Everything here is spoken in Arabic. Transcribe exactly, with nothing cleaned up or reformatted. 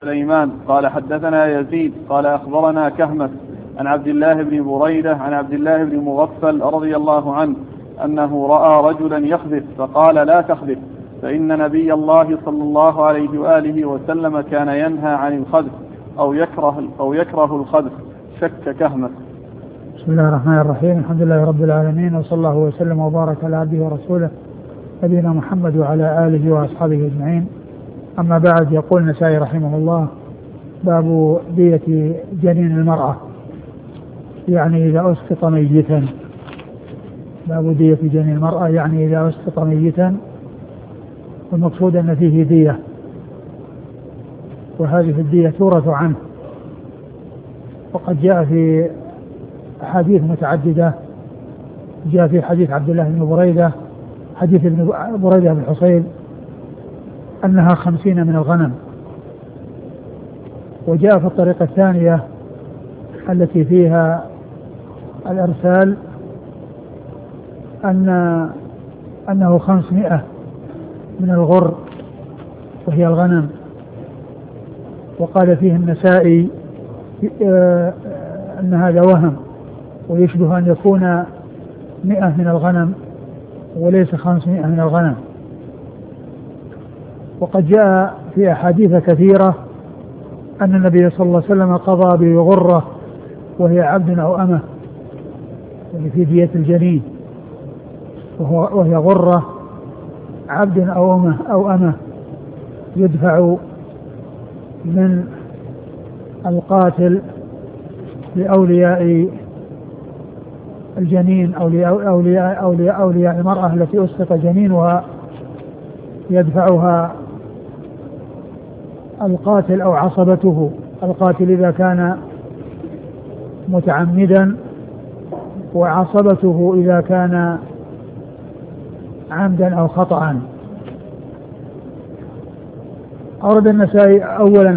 سليمان قال حدثنا يزيد قال أخبرنا كهمس عن عبد الله بن بريدة عن عبد الله بن مغفل رضي الله عنه أنه رأى رجلا يخذف فقال لا تخذف فإن نبي الله صلى الله عليه وآله وسلم كان ينهى عن الخذف أو يكره, أو يكره الخذف. شك كهمس. بسم الله الرحمن الرحيم. الحمد لله رب العالمين، وصلى الله وسلم وبارك على عبده ورسوله نبينا محمد وعلى آله وأصحابه أجمعين. أما بعد، يقول النسائي رحمه الله: باب دية جنين المرأة، يعني إذا أسقط ميتا. باب دية جنين المرأة يعني إذا أسقط ميتا، والمقصود أن فيه دية، وهذه الدية تورث عنه. وقد جاء في أحاديث متعددة، جاء في حديث عبد الله بن بريدة، حديث ابن بريدة بن حصيب أنها خمسين من الغنم. وجاء في الطريقة الثانية التي فيها الإرسال أن أنه خمسمائة من الغر وهي الغنم. وقال فيه النسائي أن هذا وهم، ويشبه أن يكون مئة من الغنم وليس خمسمائة من الغنم. وقد جاء في أحاديث كثيرة أن النبي صلى الله عليه وسلم قضى بغرة وهي عبد أو أمة، يعني في دية الجنين، وهي غرة عبد أو أمة أو أمة يدفع من القاتل لأولياء الجنين أو لأولياء أولياء أولياء المرأة التي أسقط جنينها، يدفعها القاتل أو عصبته. القاتل إذا كان متعمدا، وعصبته إذا كان عمدا أو خطأ. أورد النسائي أولا